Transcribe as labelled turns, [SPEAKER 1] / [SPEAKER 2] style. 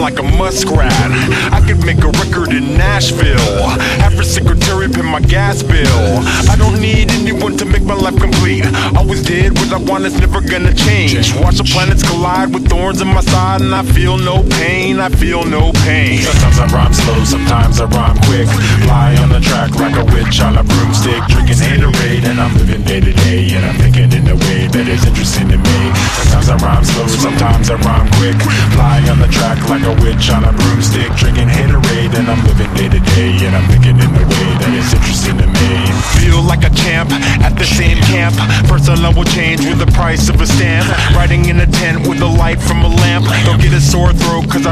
[SPEAKER 1] like a muskrat. I could make a record in Nashville, have a secretary pay my gas bill. I don't need anyone to make my life complete. Always did what I want, it's never gonna change. Watch the planets collide with thorns in my side, and I feel no pain, I feel no pain.
[SPEAKER 2] Sometimes I rhyme slow, sometimes I rhyme quick. Fly on the track like a witch on a broomstick, drinking Haterade, and I'm living day to day, and I'm thinking in a way that is interesting to me. Sometimes I rhyme slow, sometimes I rhyme quick. Fly on the track like a witch on a broomstick, drinking Haterade, and I'm living day to day, and I'm thinking in a way that is interesting to me.
[SPEAKER 1] Feel like a champ at the same camp. Personnel will change with the price of a stamp. Riding in a tent with the light from a lamp. Don't get a sore throat cause I